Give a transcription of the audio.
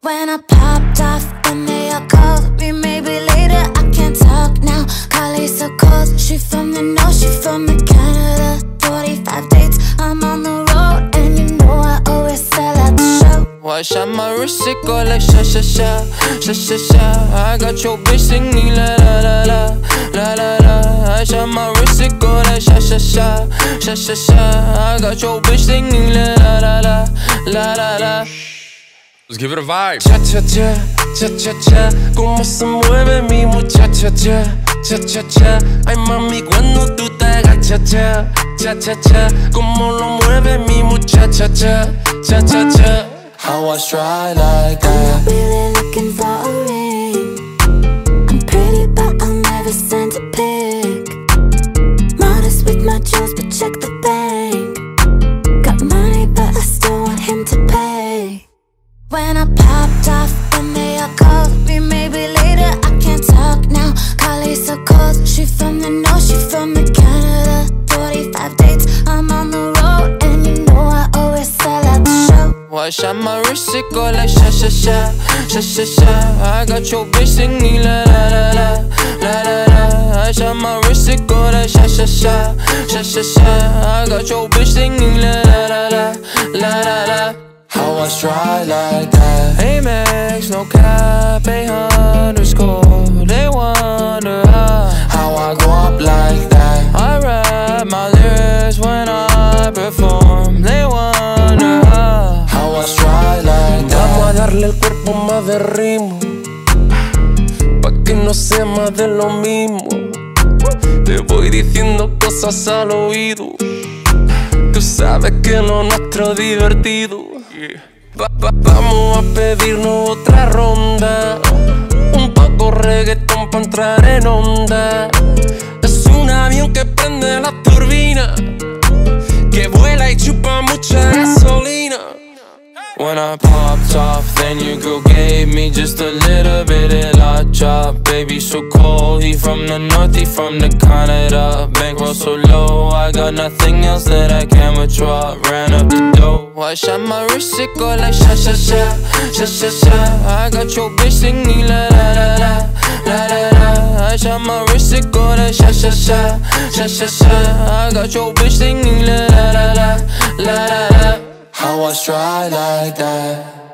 When I popped off, then they all called me. Maybe later, I can't talk now. Carly's so cold, she from the north, she from the Canada. 45 dates, I'm on the road, and you know I always sell out the show. Watch out my wrist, it go like sha sha sha, sha sha sha. I got your bitch singing la la la la, la la la. Watch out my wrist, it go like sha sha sha, sha sha sha. I got your bitch singing la la la la, la la la. Let's give it a vibe. Cha cha cha, cha cha cha. Cómo se mueve mi muchacha cha, cha cha cha. Ay mami cuando tú te agachas cha, cha cha cha. Cómo lo mueve mi muchacha cha, cha cha cha. How I stride like that. I'm not really looking for a ring. I'm pretty but I'll never send a pic. Modest with my jewels but check the bank. Got money but I still want him to pay. When I popped off, then they all called me. Maybe later, I can't talk now. Carly's so cold, she from the north, she from the Canada. 45 dates, I'm on the road, and you know I always sell out the show. Watch out my wrist, it go like sha sha sha, sha sha sha. I got your bitch singing la la la la, la la la. Watch out my wrist, it go like sha sha sha, sha sha sha. I got your bitch singing la la la la, la la la. How I stride like that. Amex, no cap, 800_. They wonder how I go up like that. I rap my lyrics when I perform. They wonder how I stride like that. Vamos a darle el cuerpo más de ritmo, pa' que no sea más de lo mismo. Te voy diciendo cosas al oído. Tú sabes que lo nuestro es divertido. Vamos a pedirnos otra ronda. Un poco reggaetón pa' entrar en onda. Es un avión que prende la turbina, que vuela y chupa mucha gasolina. When I popped off, then your girl gave me just a little bit of la chop. Baby so cold, he from the north, he from the Canada. Bankroll so low, I got nothing else that I can withdraw. Ran up the dough. Watch out my wrist, it go like sha sha sha, sha sha sha. I got your bitch singing la la la la, la la la. Watch out my wrist, it go like sha sha sha, sha sha sha. I got your bitch singing la la la la, la la la. How I stride like that.